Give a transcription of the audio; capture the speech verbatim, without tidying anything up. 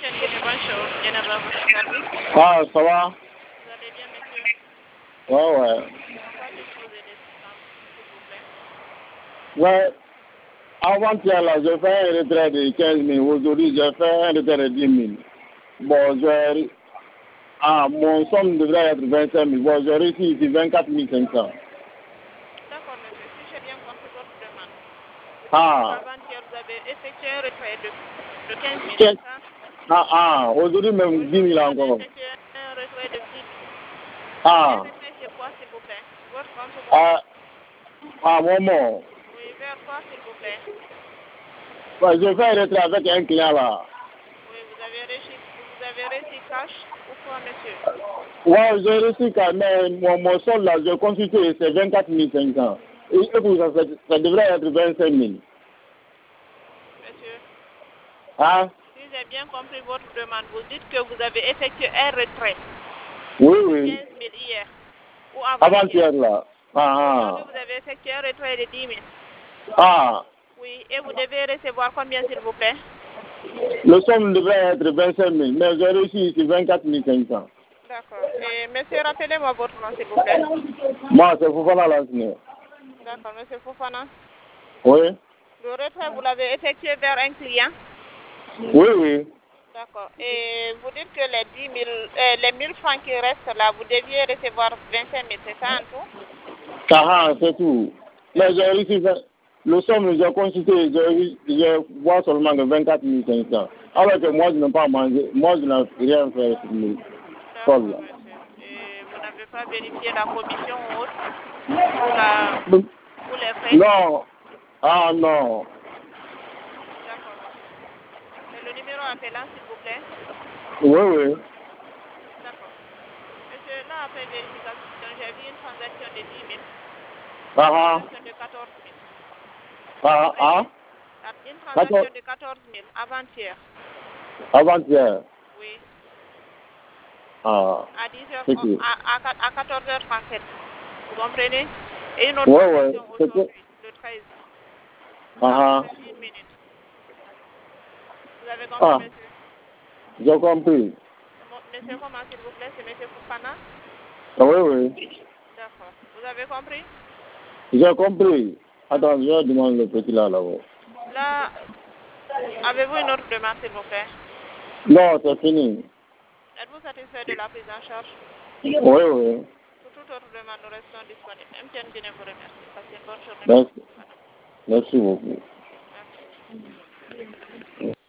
Bonjour, Geneva, votre service. Ah, ça va? Vous allez bien, monsieur? Ouais, ouais. En quoi puis-je vous aider, s'il vous plaît? Ouais, avant-hier, là, j'ai fait un retrait de quinze mille. Aujourd'hui, j'ai fait un retrait de dix mille. Bon, j'ai... Ah, mon somme devrait être vingt-cinq mille. Bon, j'ai réussi ici vingt-quatre mille cinq cents. D'accord, monsieur. Si j'ai bien compris votre demande. Ah. Avant-hier, vous avez effectué un retrait de, de quinze mille, Quinze- c'est ça? Ah, ah, aujourd'hui même dix mille Aujourd'hui, vous avez encore. effectué un retrait de dix mille. Ah. Un retrait sur quoi, s'il vous plaît? Votre compte ou mon Ah, compte? ah, maman. Oui, vers quoi, s'il vous plaît? Ouais, j'ai fait un retrait avec un client là. Oui, vous avez réussi, vous avez réussi cash ou quoi, monsieur? Ouais, j'ai réussi quand même. Mon, mon solde là, j'ai consulté, c'est vingt-quatre mille cinq cents. Et, et pour ça, ça, ça devrait être vingt-cinq mille. Monsieur, Ah? si j'ai bien compris votre demande, vous dites que vous avez effectué un retrait Oui, de oui. quinze mille hier ou avant-hier. Avant-hier là. Ah, Aujourd'hui, vous avez effectué un retrait de dix mille. ah. Oui, et vous devez recevoir combien, s'il vous plaît? Le somme devrait être vingt-cinq mille, mais j'ai réussi ici vingt-quatre mille cinq cents. D'accord. Et monsieur, rappelez-moi votre nom, s'il vous plaît. Moi, c'est Fofana Lansine. D'accord, monsieur Fofana. Oui? Le retrait, vous l'avez effectué vers un client? Oui, oui. D'accord. Et vous dites que les dix mille, euh, les mille francs qui restent là, vous deviez recevoir vingt-cinq mille, c'est ça en tout? Ah, ah, c'est tout. Mais j'ai réussi, vingt- le somme, j'ai consulté, j'ai j'ai vois seulement que vingt-quatre mille cinq cents. Alors que moi, je n'ai pas mangé, moi, je n'ai rien fait sur le sol D'accord, là. monsieur. Et vous n'avez pas vérifié la commission ou autre pour, la, pour les frais? Non. Ah, non. D'accord, monsieur. C'est le numéro appelant, s'il vous plaît? Oui, oui. D'accord. Monsieur, là, après vérification, j'ai vu une transaction de dix mille, Ah, une ah. transaction de quatorze mille. Ah, Comprenez? ah. Une D'accord. transaction de quatorze mille avant-hier. Avant-hier. Oui. Ah. À dix heures, C'est que... à, à, à quatorze heures trente-sept. Vous comprenez? Et une autre Ouais, ouais. transaction C'est que... aujourd'hui, le treize. Ça Ah, a ah. fait une minute. Vous avez compris, Ah. monsieur? J'ai compris. Monsieur, comment, s'il vous plaît? C'est monsieur Fofana? Ah, oui, oui. D'accord. Vous avez compris? J'ai compris. Attends, je demande le petit là, là-haut. Là, avez-vous une autre demande, s'il vous plaît? Non, c'est fini. Êtes-vous satisfait de la prise en charge? Oui, oui. Pour toute autre demande, nous restons disponibles. M T N Guinée vous remercie. Passez une bonne journée, Merci, monsieur Fofana. merci beaucoup. Merci.